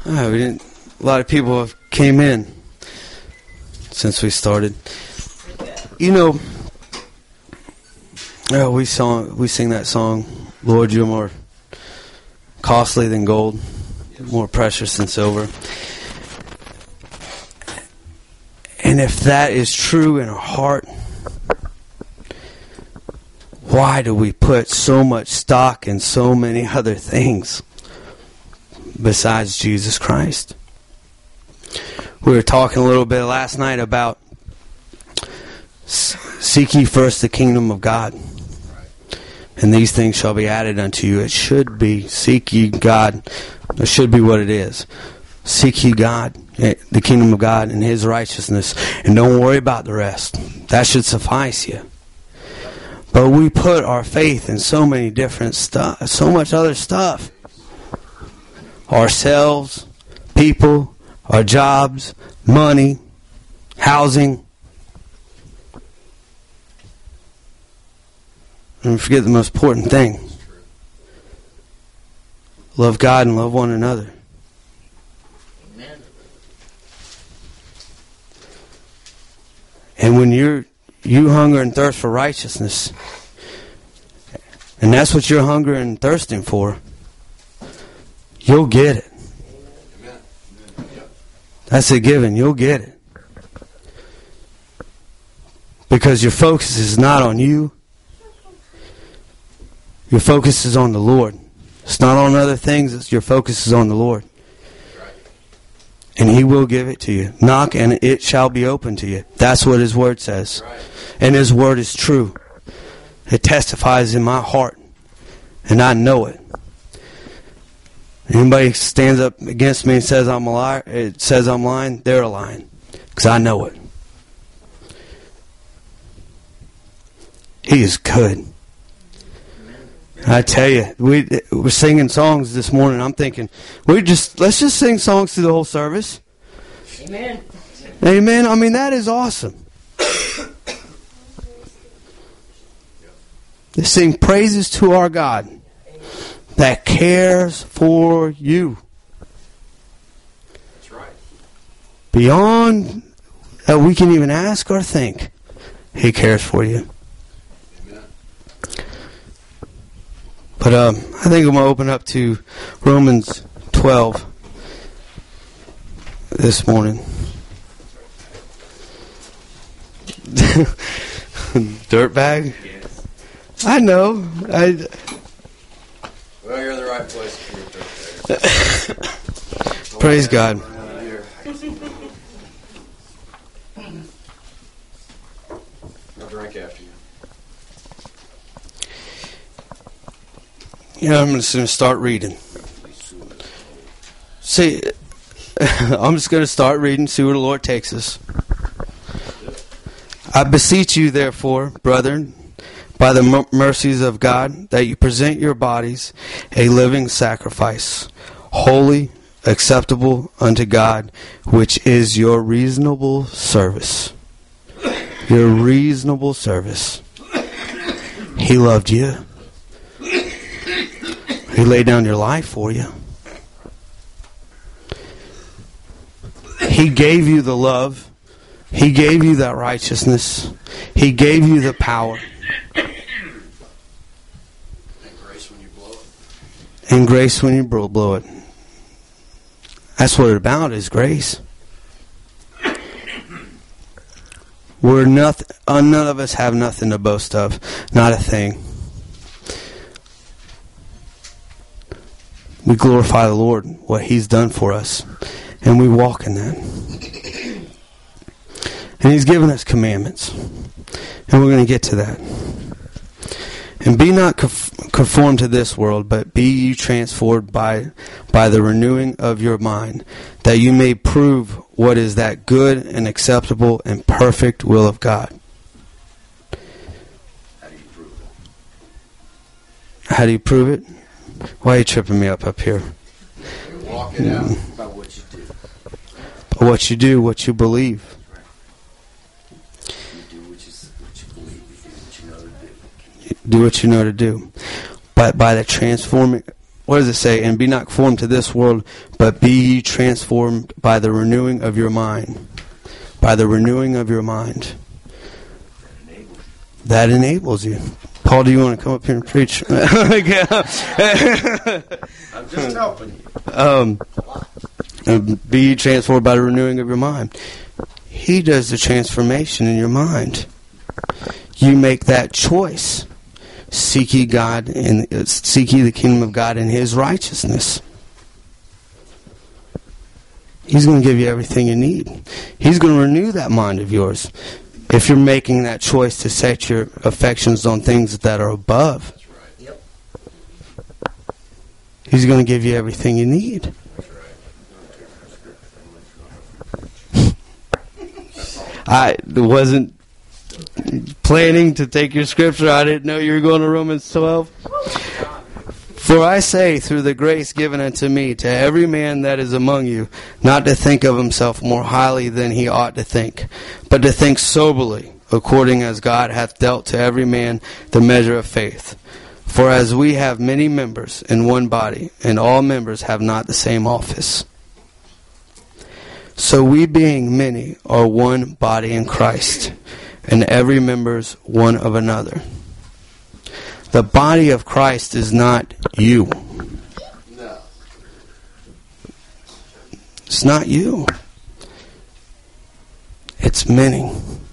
Oh, we didn't. A lot of people have came in since we started. You know, we sing that song, Lord, you're more costly than gold, more precious than silver. And if that is true in our heart, why do we put so much stock in so many other things besides Jesus Christ? We were talking a little bit last night about seek ye first the kingdom of God, and these things shall be added unto you. It should be seek ye God. It should be what it is. Seek ye God, the kingdom of God and His righteousness, and don't worry about the rest. That should suffice you. But we put our faith in so many different stuff, so much other stuff. Ourselves, people, our jobs, money, housing. And we forget the most important thing. Love God and love one another. Amen. And when you hunger and thirst for righteousness, and that's what you're hungering and thirsting for, you'll get it. That's a given. You'll get it. Because your focus is not on you. Your focus is on the Lord. It's not on other things. Your focus is on the Lord. And He will give it to you. Knock and it shall be open to you. That's what His Word says. And His Word is true. It testifies in my heart. And I know it. Anybody stands up against me and says I'm a liar, it says I'm lying, they're lying. Because I know it. He is good. I tell you, we're singing songs this morning. I'm thinking, let's just sing songs through the whole service. Amen. Amen. I mean, that is awesome. To sing praises to our God that cares for you. That's right. Beyond that we can even ask or think, He cares for you. Amen. But I think I'm going to open up to Romans 12 this morning. Dirtbag? Yes. I know. Well, you're in the right place for your dirtbag. Praise God. I'll drink after you. You know, I'm just going to start reading. See, I'm just going to start reading, see where the Lord takes us. I beseech you, therefore, brethren, by the mercies of God, that you present your bodies a living sacrifice, holy, acceptable unto God, which is your reasonable service. Your reasonable service. He loved you. He laid down your life for you. He gave you the love. He gave you that righteousness. He gave you the power. And grace when you blow it. And grace when you blow it. That's what it's about, is grace. We're nothing. None of us have nothing to boast of. Not a thing. We glorify the Lord, what He's done for us. And we walk in that. And He's given us commandments. And we're going to get to that. And be not conformed to this world, but be ye transformed by the renewing of your mind, that you may prove what is that good and acceptable and perfect will of God. How do you prove it? How do you prove it? Why are you tripping me up here? You walk it out by what you do. What you do, what you believe. You do what you believe. You do what you know to do. Do what you know to do. But by the transforming what does it say? And be not conformed to this world, but be ye transformed by the renewing of your mind. By the renewing of your mind. That enables you. Paul, do you want to come up here and preach? I'm just helping you. Be ye transformed by the renewing of your mind. He does the transformation in your mind. You make that choice. Seek ye God and seek ye the kingdom of God and His righteousness. He's going to give you everything you need. He's going to renew that mind of yours. If you're making that choice to set your affections on things that are above, That's right. Yep. He's going to give you everything you need. I wasn't planning to take your scripture. I didn't know you were going to Romans 12. For I say, through the grace given unto me, to every man that is among you, not to think of himself more highly than he ought to think, but to think soberly, according as God hath dealt to every man the measure of faith. For as we have many members in one body, and all members have not the same office, so we being many are one body in Christ, and every member's one of another. The body of Christ is not you. No. It's not you. It's many.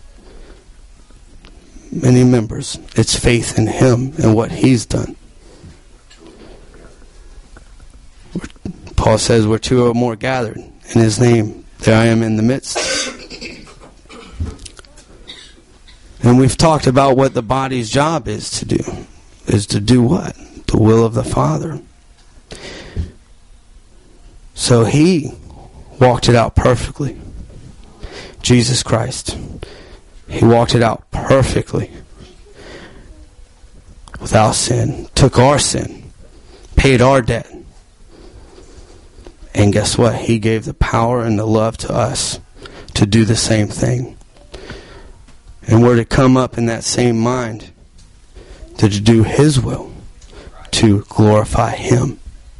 Many members. It's faith in Him and what He's done. Paul says, where two or more gathered in His name, there I am in the midst. And we've talked about what the body's job is to do. Is to do what? The will of the Father. So He walked it out perfectly. Jesus Christ. He walked it out perfectly. Without sin. Took our sin. Paid our debt. And guess what? He gave the power and the love to us to do the same thing. And we're to come up in that same mind to do His will, to glorify Him.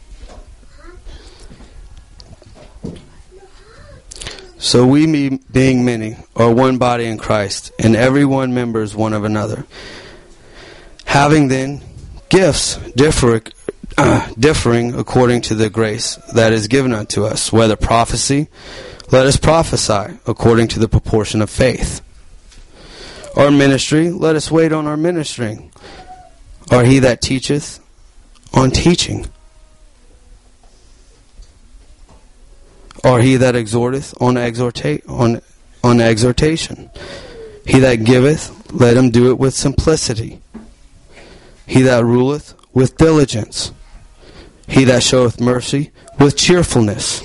So we, being many, are one body in Christ, and every one member is one of another. Having then gifts differing according to the grace that is given unto us, whether prophecy, let us prophesy according to the proportion of faith. Or ministry, let us wait on our ministering. Or he that teacheth, on teaching. Or he that exhorteth, on exhortation. He that giveth, let him do it with simplicity. He that ruleth, with diligence. He that showeth mercy, with cheerfulness.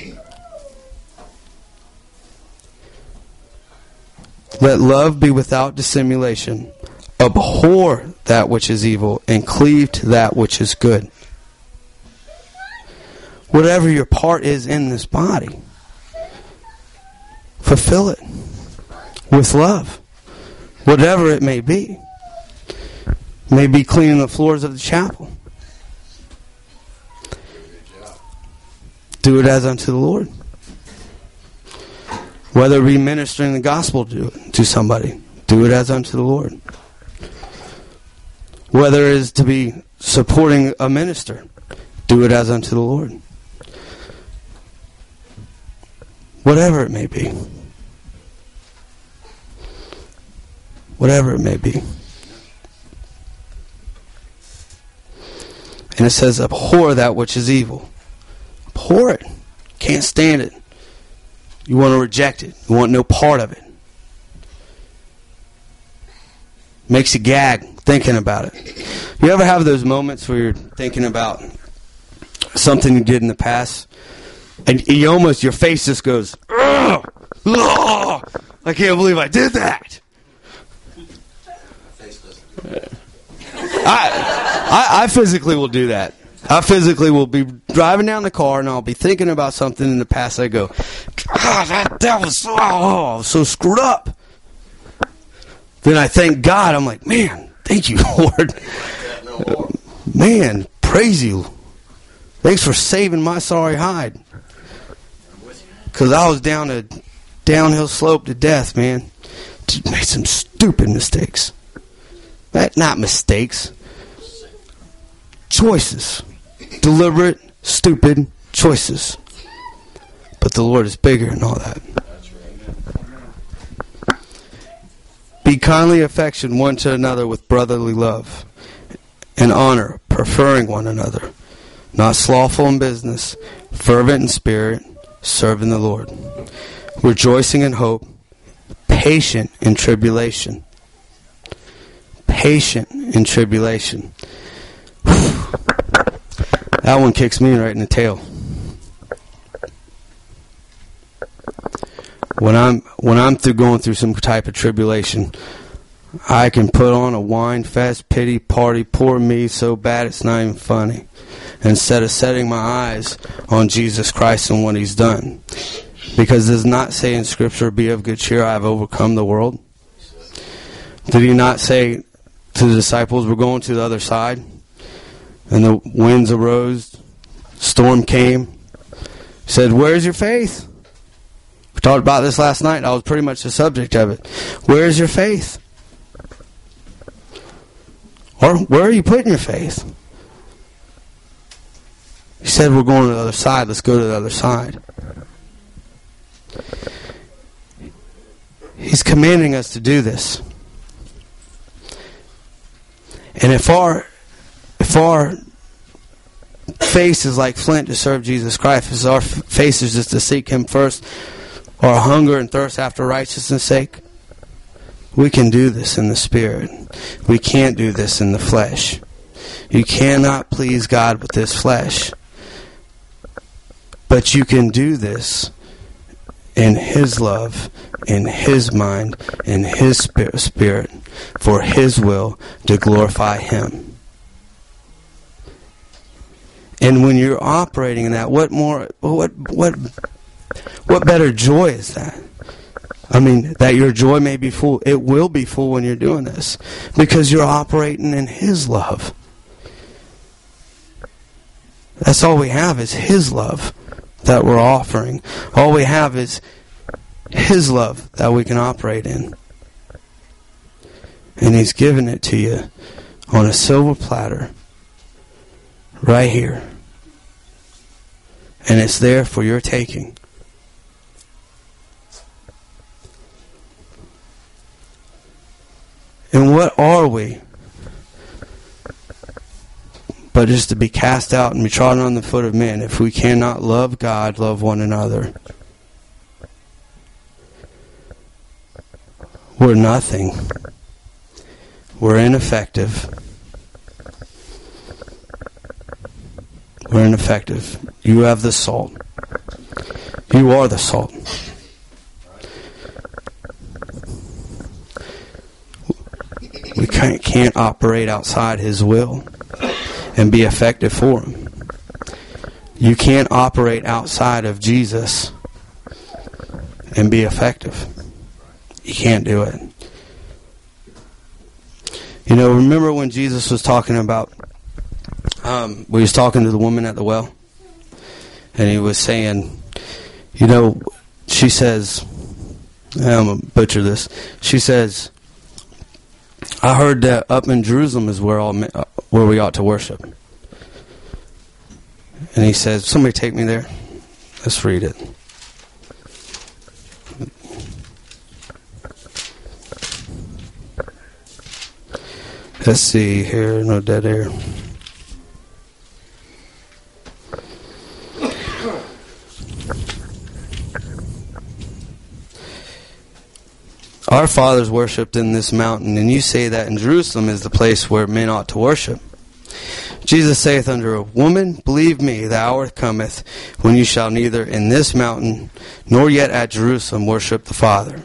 Let love be without dissimulation. Abhor that which is evil, and cleave to that which is good. Whatever your part is in this body, fulfill it with love. Whatever it may be. It may be cleaning the floors of the chapel. Do it as unto the Lord. Whether it be ministering the gospel to somebody, do it as unto the Lord. Whether it is to be supporting a minister, do it as unto the Lord. Whatever it may be. Whatever it may be. And it says, abhor that which is evil. Abhor it. Can't stand it. You want to reject it. You want no part of it. Makes you gag thinking about it. You ever have those moments where you're thinking about something you did in the past, and you almost, your face just goes, ugh, ugh, I can't believe I did that. I physically will do that. I physically will be driving down the car and I'll be thinking about something in the past. I go, that was so screwed up. Then I thank God. I'm like, man, thank you, Lord. Man, praise you. Thanks for saving my sorry hide. Because I was down a downhill slope to death, man. Made some stupid mistakes. Not mistakes. Choices. Deliberate, stupid choices. But the Lord is bigger than all that. Be kindly affectioned one to another with brotherly love and honor, preferring one another. Not slothful in business, fervent in spirit, serving the Lord. Rejoicing in hope, patient in tribulation. Patient in tribulation. That one kicks me right in the tail. When I'm going through some type of tribulation, I can put on a wine fest, pity party, poor me, so bad it's not even funny, instead of setting my eyes on Jesus Christ and what He's done. Because does not say in Scripture, be of good cheer, I have overcome the world? Did He not say to the disciples, we're going to the other side? And the winds arose, storm came. He said, where's your faith? We talked about this last night. That was pretty much the subject of it. Where's your faith? Or where are you putting your faith? He said, we're going to the other side. Let's go to the other side. He's commanding us to do this. And if our face is like flint to serve Jesus Christ, if our face is just to seek Him first, or hunger and thirst after righteousness' sake, we can do this in the Spirit. We can't do this in the flesh. You cannot please God with this flesh. But you can do this in His love, in His mind, in His spirit, for His will to glorify Him. And when you're operating in that, what better joy is that? I mean, that your joy may be full. It will be full when you're doing this, because you're operating in His love. That's all we have is His love that we're offering. All we have is His love that we can operate in. And He's given it to you on a silver platter right here. And it's there for your taking. And what are we? But just to be cast out and be trodden on the foot of men if we cannot love God, love one another. We're nothing. We're ineffective. We're ineffective. You have the salt. You are the salt. We can't operate outside His will and be effective for Him. You can't operate outside of Jesus and be effective. You can't do it. You know, remember when Jesus was talking about, he was talking to the woman at the well, and He was saying, you know, she says, I'm going to butcher this, she says, I heard that up in Jerusalem is where we ought to worship. And He says, somebody take me there. Let's read it. Let's see here. No dead air. Our fathers worshipped in this mountain, and you say that in Jerusalem is the place where men ought to worship. Jesus saith unto her, Woman, believe me, the hour cometh, when you shall neither in this mountain, nor yet at Jerusalem worship the Father.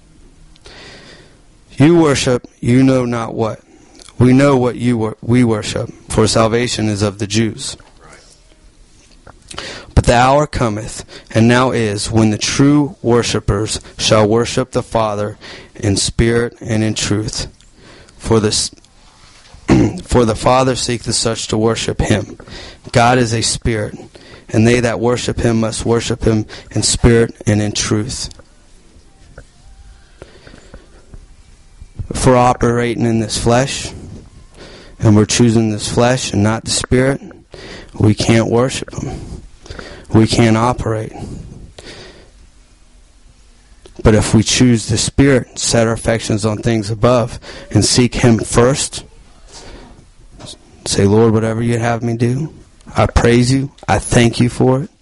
You worship, you know not what. We know what we worship, for salvation is of the Jews. But the hour cometh, and now is, when the true worshippers shall worship the Father in spirit and in truth. For the Father seeketh such to worship Him. God is a spirit, and they that worship him must worship him in spirit and in truth. If we're operating in this flesh, and we're choosing this flesh and not the spirit, we can't worship him. We can't operate. But if we choose the spirit, set our affections on things above, and seek him first, say, Lord, whatever you'd have me do, I praise you. I thank you for it.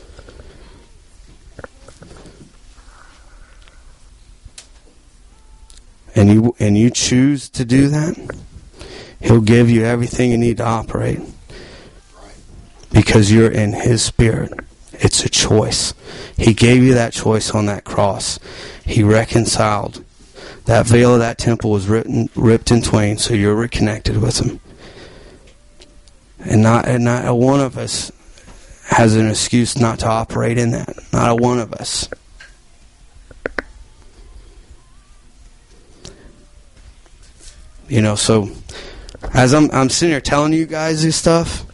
And you choose to do that, he'll give you everything you need to operate. Because you're in his spirit. It's a choice. He gave you that choice on that cross. He reconciled. That veil of that temple was ripped in twain, so you're reconnected with him. And not a one of us has an excuse not to operate in that. Not a one of us. You know, so as I'm sitting here telling you guys this stuff,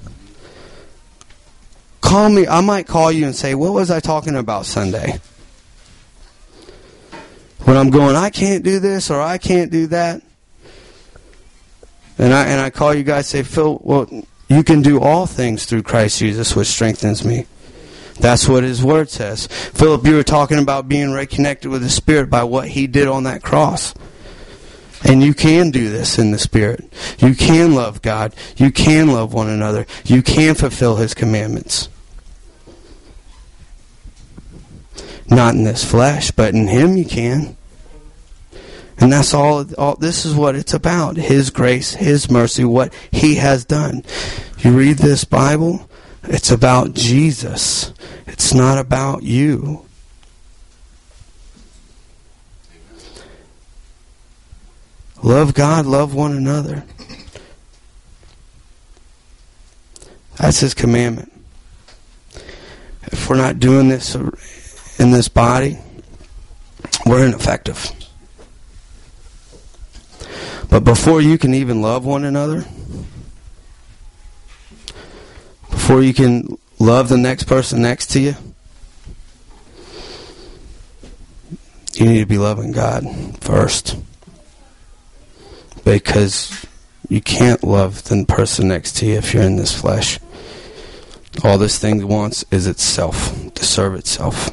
call me. I might call you and say, what was I talking about Sunday? When I'm going, I can't do this or I can't do that. And I call you guys and say, Phil, well, you can do all things through Christ Jesus, which strengthens me. That's what his word says. Philip, you were talking about being reconnected with the Spirit by what he did on that cross. And you can do this in the Spirit. You can love God. You can love one another. You can fulfill his commandments. Not in this flesh, but in him you can. And that's all this is what it's about. His grace, his mercy, what he has done. You read this Bible, it's about Jesus. It's not about you. Love God, love one another. That's his commandment. If we're not doing this in this body, we're ineffective. But before you can even love one another, before you can love the next person next to you, you need to be loving God first. Because you can't love the person next to you if you're in this flesh. All this thing wants is itself, to serve itself.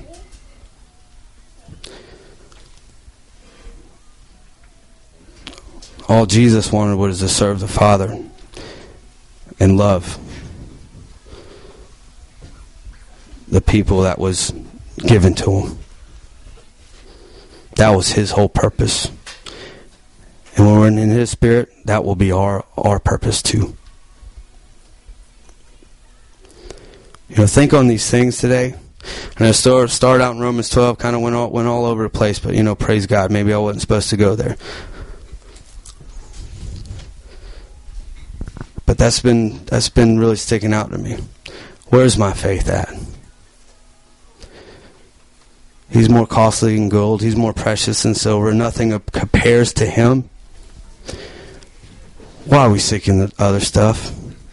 All Jesus wanted was to serve the Father and love the people that was given to him. That was his whole purpose. And when we're in his Spirit, that will be our purpose too. You know, think on these things today. And I started out in Romans 12, kind of went all over the place, but you know, praise God, maybe I wasn't supposed to go there. But that's been really sticking out to me. Where's my faith at? He's more costly than gold. He's more precious than silver. Nothing compares to him. Why are we seeking the other stuff?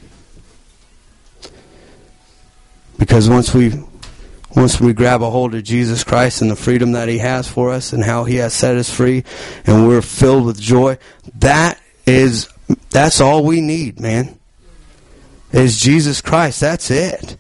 Because once we grab a hold of Jesus Christ and the freedom that he has for us and how he has set us free and we're filled with joy, that's all we need, man. Is Jesus Christ. That's it.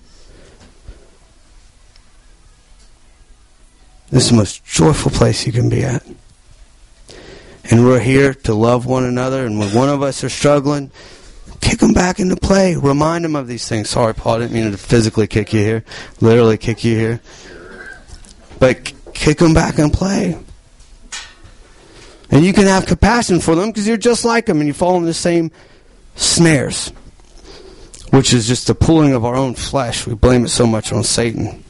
This is the most joyful place you can be at. And we're here to love one another. And when one of us are struggling, kick them back into play. Remind them of these things. Sorry, Paul, I didn't mean to physically kick you here. Literally kick you here. But kick them back and play. And you can have compassion for them because you're just like them and you fall in the same snares. Which is just the pulling of our own flesh. We blame it so much on Satan.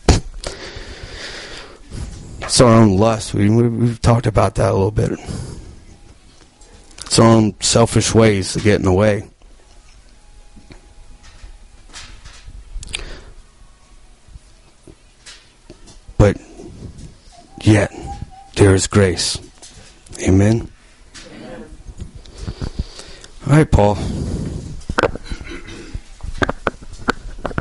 It's our own lust. We've talked about that a little bit. It's our own selfish ways to get in the way. But yet, there is grace. Amen? Amen. All right, Paul.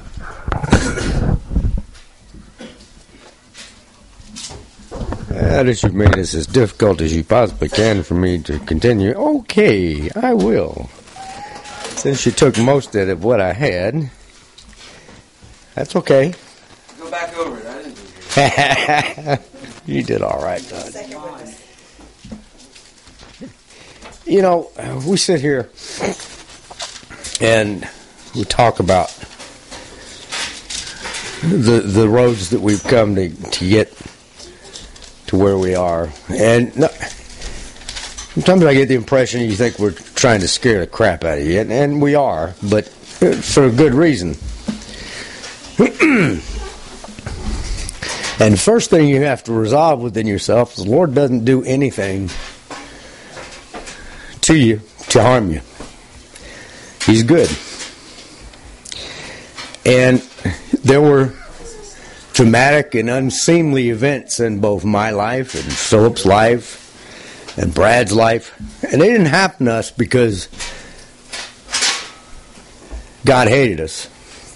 That is, you've made this as difficult as you possibly can for me to continue. Okay, I will. Since you took most of what I had, that's okay. Go back over it. I didn't do it. You did all right, Todd. You know, we sit here and we talk about the roads that we've come to get to where we are. And sometimes I get the impression you think we're trying to scare the crap out of you, and we are, but for a good reason. And the first thing you have to resolve within yourself is the Lord doesn't do anything to you to harm you. He's good. And there were dramatic and unseemly events in both my life and Philip's life and Brad's life. And they didn't happen to us because God hated us.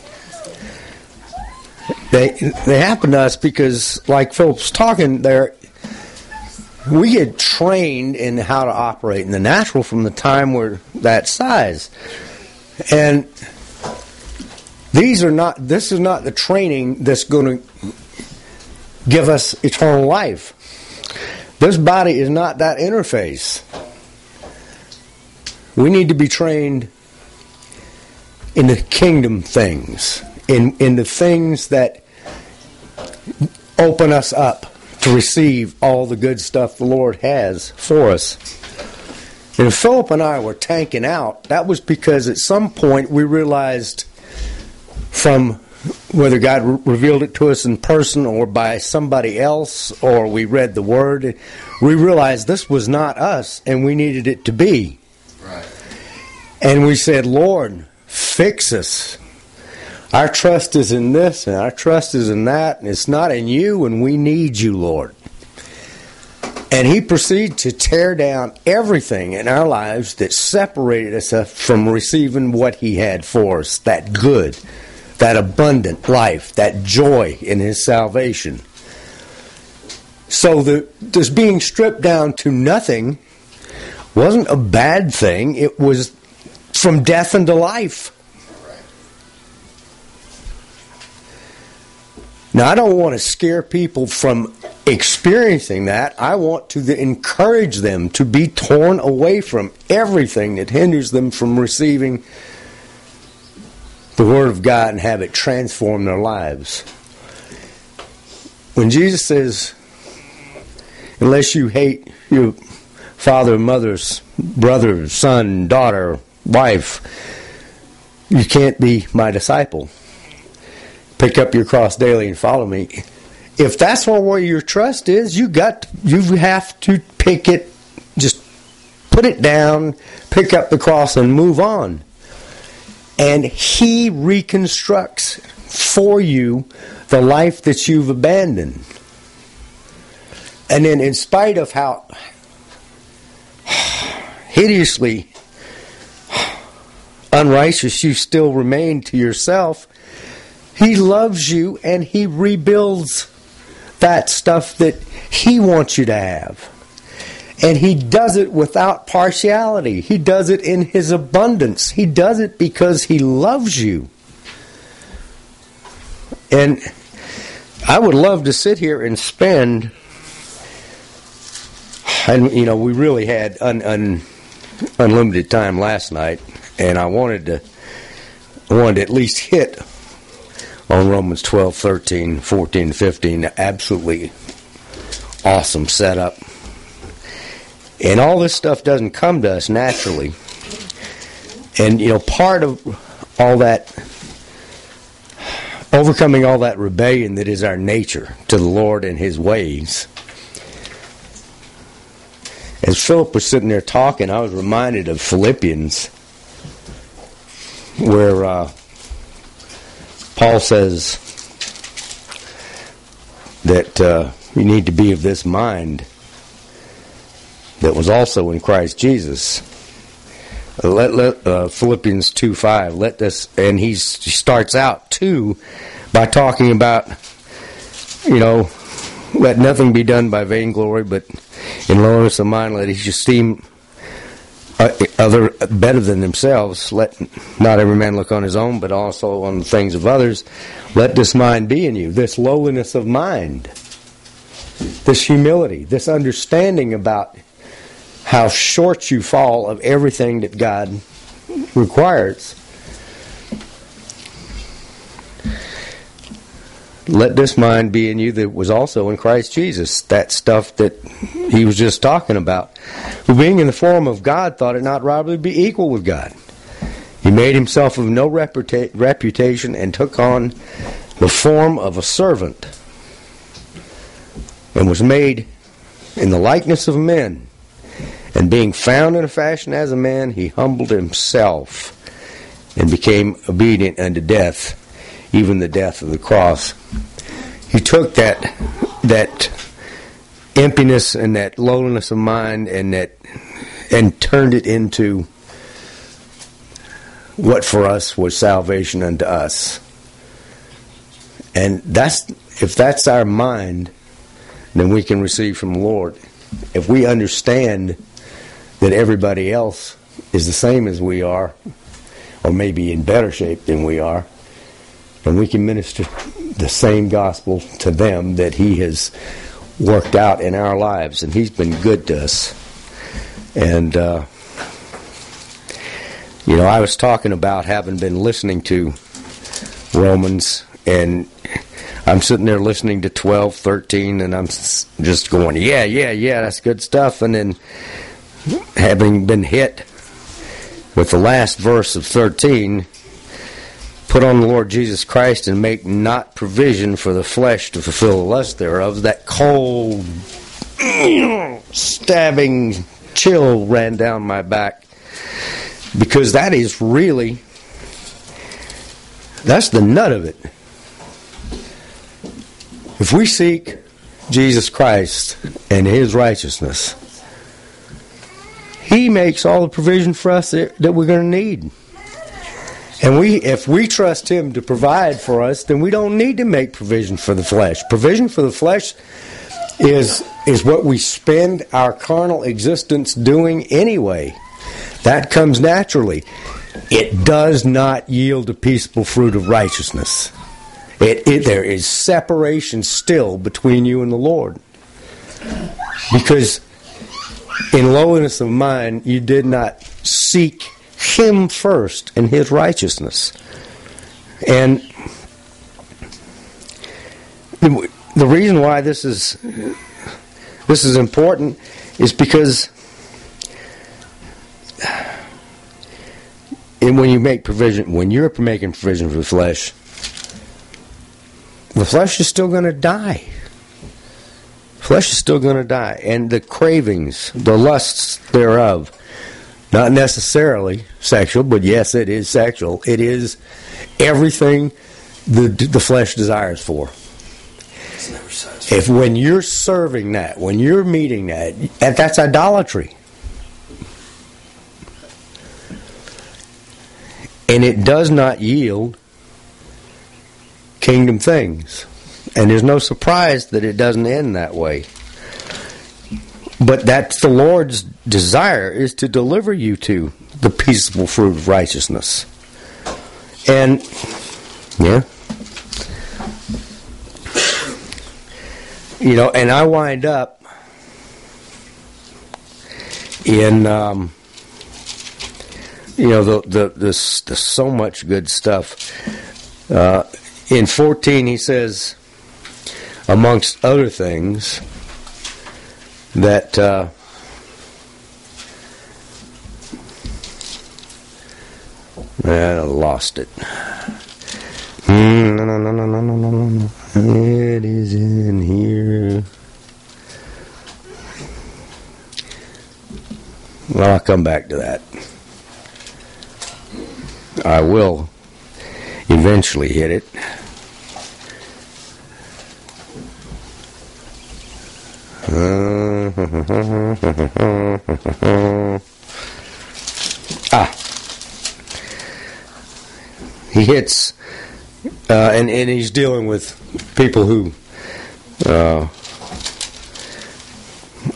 They happened to us because, like Philip's talking there, we get trained in how to operate in the natural from the time we're that size. And this is not the training that's going to give us eternal life. This body is not that interface. We need to be trained in the kingdom things, in the things that open us up to receive all the good stuff the Lord has for us. And if Philip and I were tanking out, that was because at some point we realized, from whether God revealed it to us in person or by somebody else, or we read the Word, we realized this was not us and we needed it to be. Right. And we said, Lord, fix us. Our trust is in this and our trust is in that, and it's not in you, and we need you, Lord. And He proceeded to tear down everything in our lives that separated us from receiving what He had for us, that good, that abundant life, that joy in His salvation. So this being stripped down to nothing wasn't a bad thing. It was from death into life. Now, I don't want to scare people from experiencing that. I want to encourage them to be torn away from everything that hinders them from receiving the Word of God and have it transform their lives. When Jesus says, unless you hate your father, mother's brother, son, daughter, wife, you can't be my disciple. Pick up your cross daily and follow me. If that's where your trust is, you have to pick it, just put it down, pick up the cross and move on. And He reconstructs for you the life that you've abandoned. And then, in spite of how hideously unrighteous you still remain to yourself, He loves you and He rebuilds that stuff that He wants you to have. And He does it without partiality. He does it in His abundance. He does it because He loves you. And I would love to sit here and spend, and we really had unlimited time last night, and I wanted to at least hit on Romans 12, 13, 14, 15. Absolutely awesome setup. And all this stuff doesn't come to us naturally. And, part of all that, overcoming all that rebellion that is our nature to the Lord and His ways. As Philip was sitting there talking, I was reminded of Philippians, where Paul says that you need to be of this mind that was also in Christ Jesus. Philippians 2:5. Let this, and he starts out too by talking about, let nothing be done by vainglory, but in lowliness of mind let each esteem other better than themselves. Let not every man look on his own, but also on the things of others. Let this mind be in you, this lowliness of mind, this humility, this understanding about how short you fall of everything that God requires. Let this mind be in you that was also in Christ Jesus. That stuff that he was just talking about. Who being in the form of God thought it not robbery to be equal with God. He made himself of no reputation and took on the form of a servant and was made in the likeness of men. And being found in a fashion as a man, he humbled himself and became obedient unto death, even the death of the cross. He took that emptiness and that lowliness of mind and turned it into what for us was salvation unto us. And if that's our mind, then we can receive from the Lord. If we understand that everybody else is the same as we are, or maybe in better shape than we are, and we can minister the same gospel to them that he has worked out in our lives. And he's been good to us. And, I was talking about having been listening to Romans, and I'm sitting there listening to 12, 13, and I'm just going, yeah, that's good stuff. And then having been hit with the last verse of 13, put on the Lord Jesus Christ and make not provision for the flesh to fulfill the lust thereof. That cold, stabbing chill ran down my back. Because that is really, that's the nut of it. If we seek Jesus Christ and his righteousness, he makes all the provision for us that we're going to need. And if we trust him to provide for us, then we don't need to make provision for the flesh. Provision for the flesh is what we spend our carnal existence doing anyway. That comes naturally. It does not yield a peaceable fruit of righteousness. There is separation still between you and the Lord. Because in lowliness of mind, you did not seek him first and his righteousness. And the reason why this is important is because when you're making provision for the flesh is still going to die. Flesh is still going to die. And the cravings, the lusts thereof, not necessarily sexual, but yes, it is sexual. It is everything the flesh desires for. If when you're serving that, when you're meeting that, that's idolatry. And it does not yield kingdom things. And there's no surprise that it doesn't end that way. But that's the Lord's desire, is to deliver you to the peaceable fruit of righteousness. And, and I wind up in, there's so much good stuff. In 14, he says, amongst other things, that I lost it. No. It is in here. Well, I'll come back to that. I will eventually hit it. He hits, and he's dealing with people who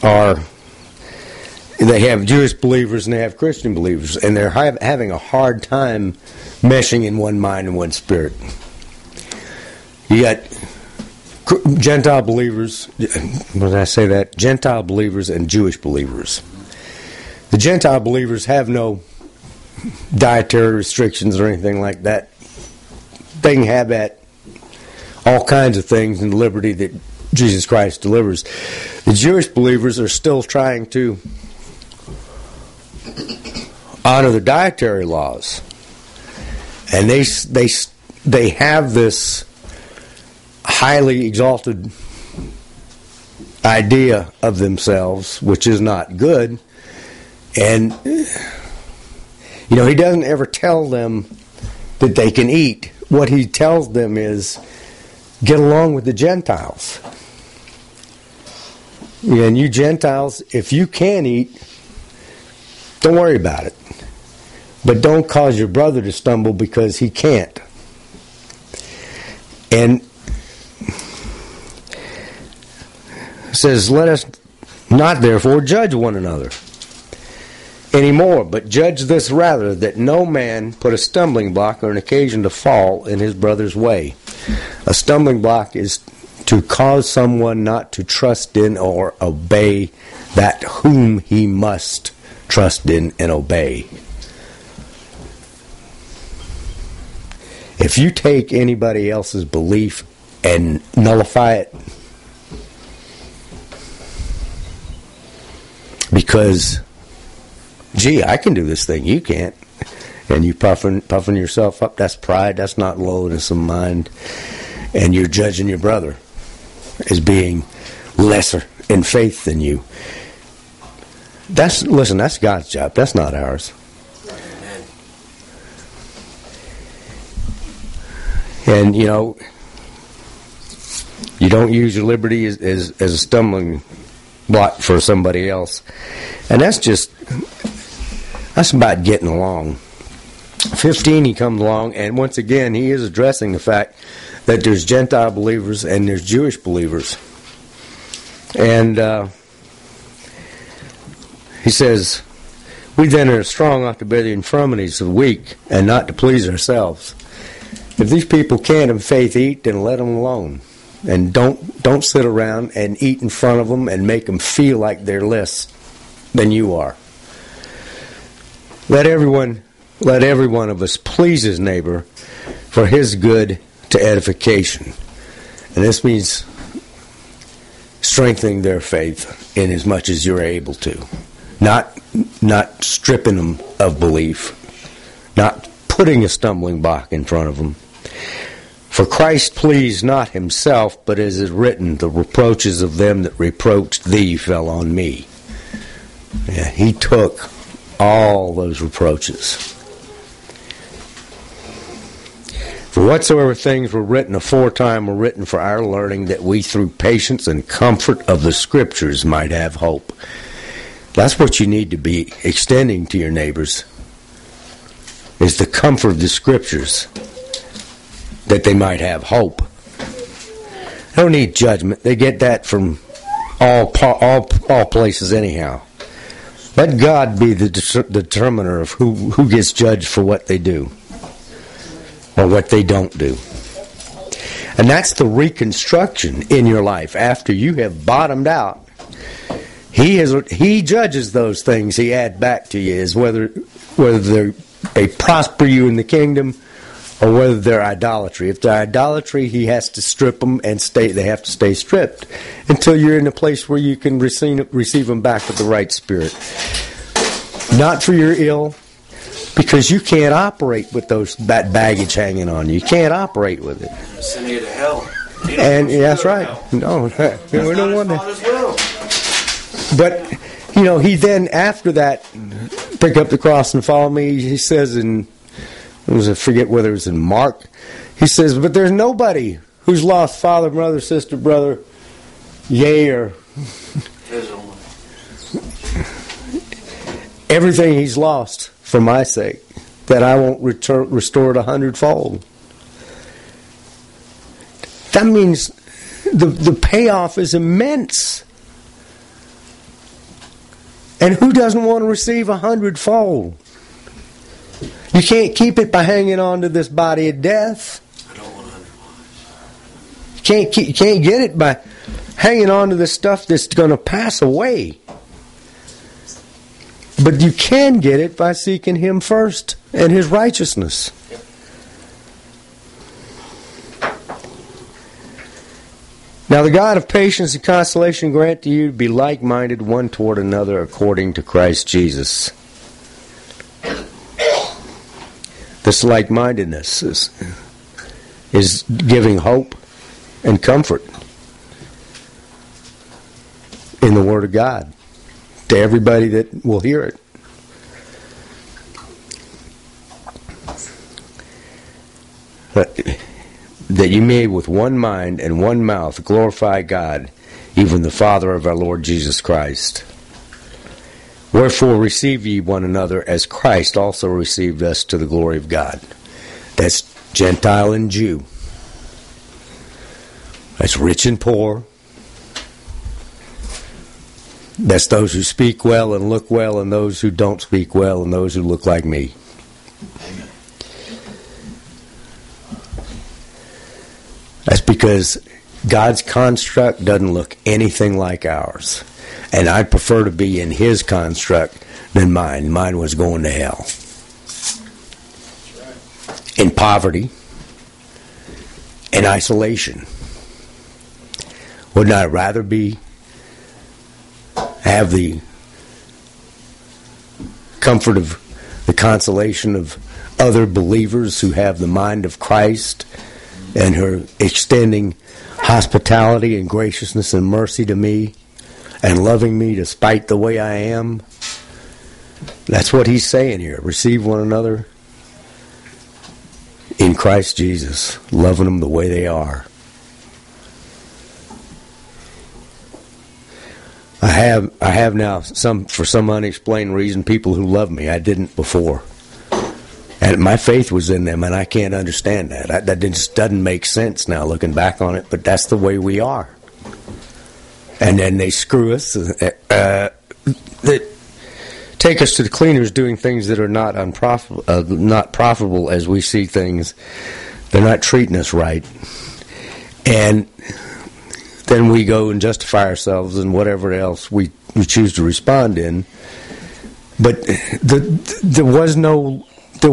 they have Jewish believers and they have Christian believers, and they're having a hard time meshing in one mind and one spirit. You got Gentile believers, what did I say that? Gentile believers and Jewish believers. The Gentile believers have no dietary restrictions or anything like that. They can have at all kinds of things and liberty that Jesus Christ delivers. The Jewish believers are still trying to honor the dietary laws, and they have this highly exalted idea of themselves, which is not good. And he doesn't ever tell them that they can eat. What he tells them is, get along with the Gentiles. And you Gentiles, if you can eat, don't worry about it. But don't cause your brother to stumble because he can't. And it says, let us not therefore judge one another anymore, but judge this rather, that no man put a stumbling block or an occasion to fall in his brother's way. A stumbling block is to cause someone not to trust in or obey that whom he must trust in and obey. If you take anybody else's belief and nullify it because, gee, I can do this thing, you can't, and you puffing yourself up, that's pride, that's not lowliness of mind, and you're judging your brother as being lesser in faith than you. That's God's job, that's not ours. And you don't use your liberty as a stumbling block for somebody else. And that's about getting along. 15, he comes along, and once again, he is addressing the fact that there's Gentile believers and there's Jewish believers. And he says, we then are strong ought to bear the infirmities of the weak and not to please ourselves. If these people can't in faith eat, then let them alone. And don't sit around and eat in front of them and make them feel like they're less than you are. Let every one of us please his neighbor for his good to edification. And this means strengthening their faith in as much as you're able to. Not stripping them of belief. Not putting a stumbling block in front of them. For Christ pleased not himself, but as is written, the reproaches of them that reproached thee fell on me. Yeah, he took all those reproaches. For whatsoever things were written aforetime were written for our learning, that we through patience and comfort of the Scriptures might have hope. That's what you need to be extending to your neighbors, is the comfort of the Scriptures, that they might have hope. They don't need judgment. They get that from all places anyhow. Let God be the determiner of who gets judged for what they do or what they don't do. And that's the reconstruction in your life after you have bottomed out. He judges those things he adds back to you, as whether they prosper you in the kingdom or whether they're idolatry. If they're idolatry, he has to strip them and they have to stay stripped until you're in a place where you can receive them back with the right spirit. Not for your ill, because you can't operate with that baggage hanging on you. You can't operate with it. Send you to hell. And that's right. No, we don't want that. But he then after that, pick up the cross and follow me. He says I forget whether it was in Mark. He says, but there's nobody who's lost father, mother, sister, brother, yea, or everything he's lost for my sake, that I won't restore it 100-fold. That means the payoff is immense. And who doesn't want to receive 100-fold? You can't keep it by hanging on to this body of death. I don't want 100 wives. You can't get it by hanging on to this stuff that's going to pass away. But you can get it by seeking Him first and His righteousness. Now the God of patience and consolation grant to you to be like-minded one toward another according to Christ Jesus. This like-mindedness is giving hope and comfort in the Word of God to everybody that will hear it. That you may with one mind and one mouth glorify God, even the Father of our Lord Jesus Christ. Wherefore receive ye one another as Christ also received us to the glory of God. That's Gentile and Jew. That's rich and poor. That's those who speak well and look well, and those who don't speak well, and those who look like me. Amen. That's because God's construct doesn't look anything like ours. And I'd prefer to be in His construct than mine. Mine was going to hell. In poverty. In isolation. Wouldn't I rather have the comfort of the consolation of other believers who have the mind of Christ and her extending hospitality and graciousness and mercy to me and loving me despite the way I am? That's what he's saying here. Receive one another in Christ Jesus, loving them the way they are. I have now for some unexplained reason people who love me. I didn't before. And my faith was in them, and I can't understand that. That just doesn't make sense now looking back on it, but that's the way we are. And then they screw us. They take us to the cleaners doing things that are not profitable as we see things. They're not treating us right. And then we go and justify ourselves in whatever else we choose to respond in. But there was no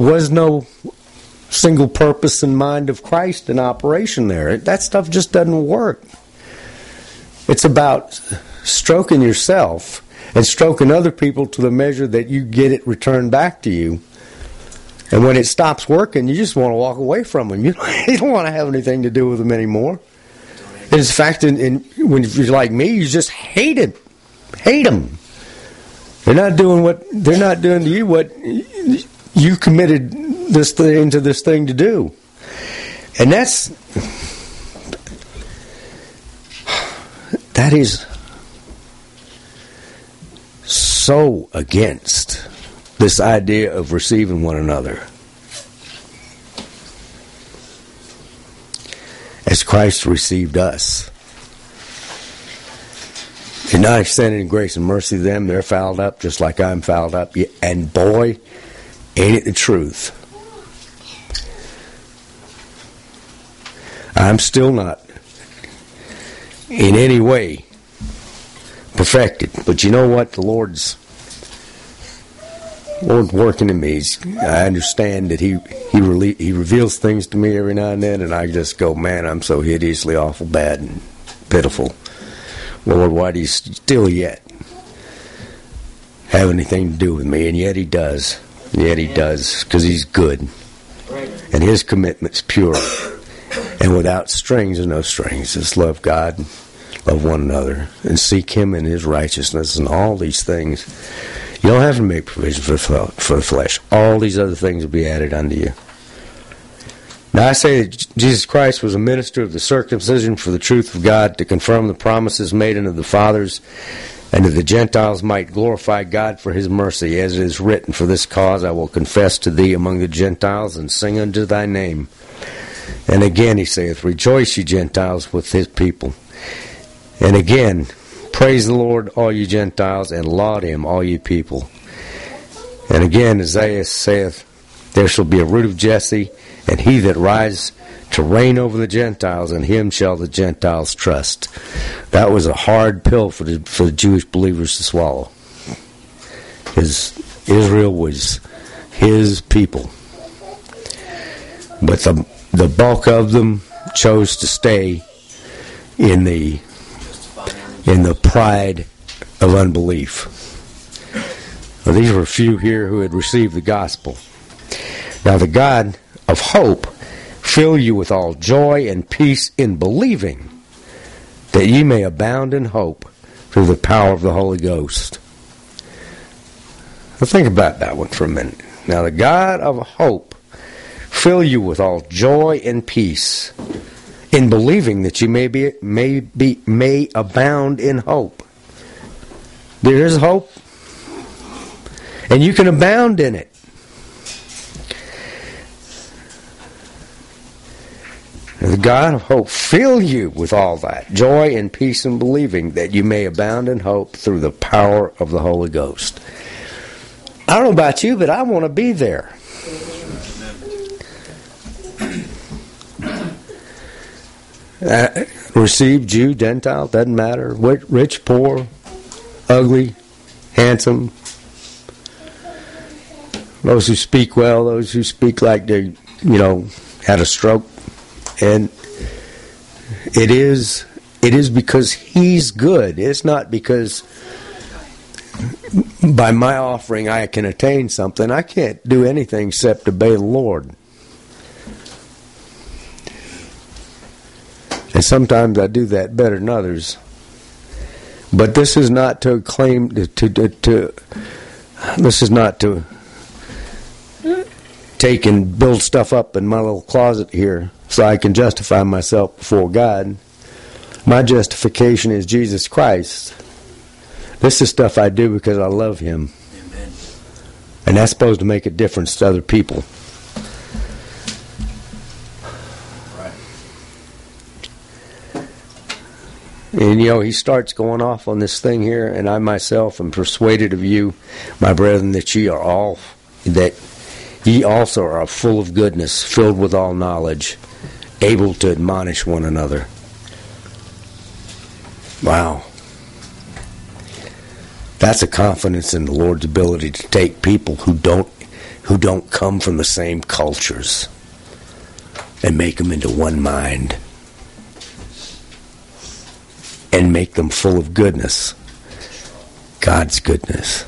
single purpose and mind of Christ in operation there. That stuff just doesn't work. It's about stroking yourself and stroking other people to the measure that you get it returned back to you. And when it stops working, you just want to walk away from them. You don't want to have anything to do with them anymore. And in fact, when you're like me, you just hate it. Hate them. They're not doing to you what you committed this thing to do. And that is so against this idea of receiving one another as Christ received us. And not extending grace and mercy to them. They're fouled up just like I'm fouled up. And boy, ain't it the truth. I'm still not in any way perfected. But you know what? The Lord's working in me. I understand that He reveals things to me every now and then, and I just go, man, I'm so hideously awful bad and pitiful. Lord, why do you still yet have anything to do with me? And yet He does. And yet He does, because He's good. And His commitment's pure. And without strings, there's no strings. Just love God, love one another, and seek Him in His righteousness and all these things. You don't have to make provision for the flesh. All these other things will be added unto you. Now I say that Jesus Christ was a minister of the circumcision for the truth of God, to confirm the promises made unto the fathers, and that the Gentiles might glorify God for His mercy, as it is written, for this cause I will confess to thee among the Gentiles, and sing unto thy name. And again He saith, rejoice ye Gentiles with His people. And again, Praise the Lord, all you Gentiles, and laud him, all you people. And again, Isaiah saith, there shall be a root of Jesse, and he that rises to reign over the Gentiles, and him shall the Gentiles trust. That was a hard pill for the Jewish believers to swallow. Because Israel was his people. But the bulk of them chose to stay in the pride of unbelief. Well, these were few here who had received the gospel. Now the God of hope fill you with all joy and peace in believing, that ye may abound in hope through the power of the Holy Ghost. Now think about that one for a minute. Now the God of hope fill you with all joy and peace in believing, that you may abound in hope. There is hope, and you can abound in it. The God of hope fill you with all that joy and peace in believing, that you may abound in hope through the power of the Holy Ghost. I don't know about you, but I want to be there. Receive, Jew, Gentile, doesn't matter. Rich, poor, ugly, handsome. Those who speak well, those who speak like they, had a stroke. And it is because he's good. It's not because by my offering I can attain something. I can't do anything except obey the Lord. And sometimes I do that better than others. But this is not to claim this is not to take and build stuff up in my little closet here so I can justify myself before God. My justification is Jesus Christ. This is stuff I do because I love Him. Amen. And that's supposed to make a difference to other people. Right. And he starts going off on this thing here, and I myself am persuaded of you, my brethren, that ye also are full of goodness, filled with all knowledge, able to admonish one another. Wow. That's a confidence in the Lord's ability to take people who don't come from the same cultures and make them into one mind and make them full of goodness, God's goodness,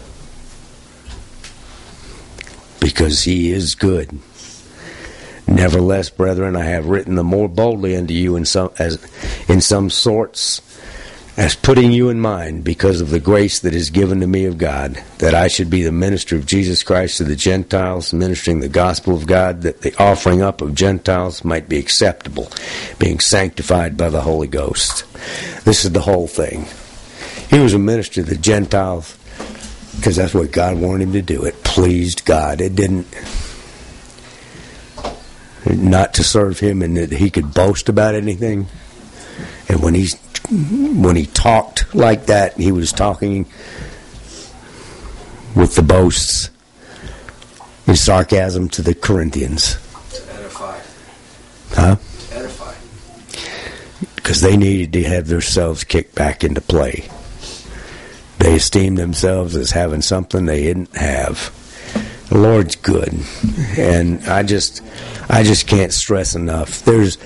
because He is good. Nevertheless, brethren, I have written the more boldly unto you in some sorts, as putting you in mind, because of the grace that is given to me of God, that I should be the minister of Jesus Christ to the Gentiles, ministering the gospel of God, that the offering up of Gentiles might be acceptable, being sanctified by the Holy Ghost. This is the whole thing. He was a minister to the Gentiles because that's what God wanted him to do. It pleased God. It didn't, not to serve Him and that he could boast about anything. And when he talked like that, he was talking with the boasts and sarcasm to the Corinthians. To edify. Huh? Edify. Because they needed to have themselves kicked back into play. They esteemed themselves as having something they didn't have. The Lord's good. And I just can't stress enough.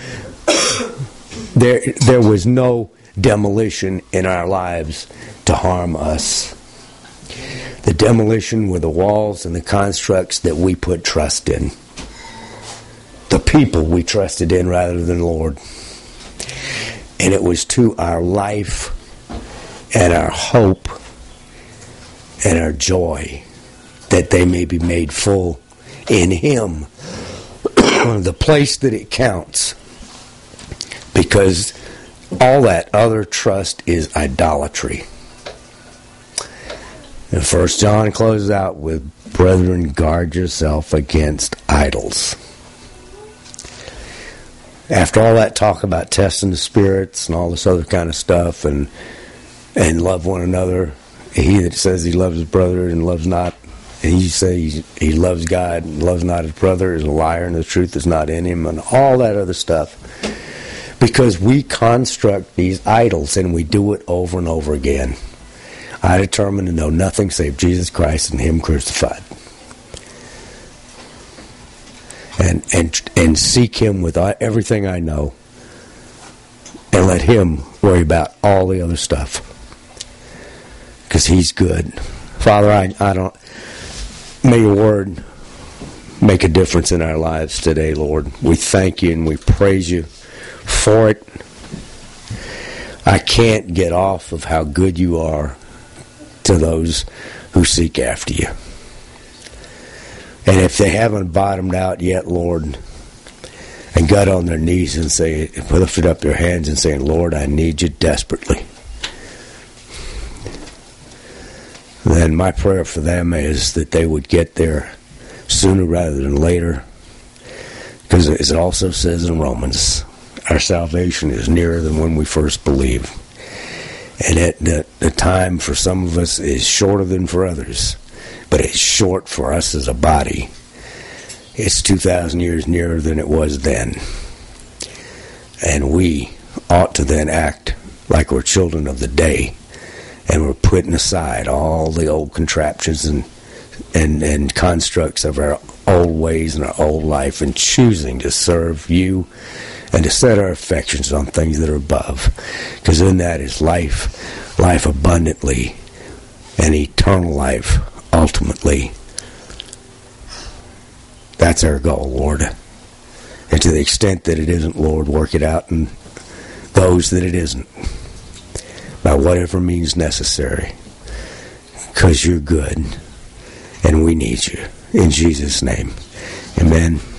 There was no demolition in our lives to harm us. The demolition were the walls and the constructs that we put trust in. The people we trusted in rather than the Lord. And it was to our life and our hope and our joy that they may be made full in Him. The place that it counts. Because all that other trust is idolatry. And 1 John closes out with, brethren, guard yourself against idols. After all that talk about testing the spirits and all this other kind of stuff, and and love one another. He that says he loves his brother and loves not, and he says he loves God and loves not his brother is a liar, and the truth is not in him, and all that other stuff. Because we construct these idols, and we do it over and over again. I determined to know nothing save Jesus Christ and him crucified. And seek him with everything I know, and let him worry about all the other stuff, because he's good. Father, I don't. May your word make a difference in our lives today, Lord. We thank you and we praise you for it. I can't get off of how good you are to those who seek after you. And if they haven't bottomed out yet, Lord, and got on their knees and lifted up their hands and saying, Lord, I need you desperately, then my prayer for them is that they would get there sooner rather than later. Because as it also says in Romans, our salvation is nearer than when we first believed. And the time for some of us is shorter than for others. But it's short for us as a body. It's 2,000 years nearer than it was then. And we ought to then act like we're children of the day. And we're putting aside all the old contraptions and constructs of our old ways and our old life, and choosing to serve you and to set our affections on things that are above. Because in that is life, life abundantly, and eternal life ultimately. That's our goal, Lord. And to the extent that it isn't, Lord, work it out in those that it isn't, by whatever means necessary, because you're good and we need you. In Jesus' name, amen.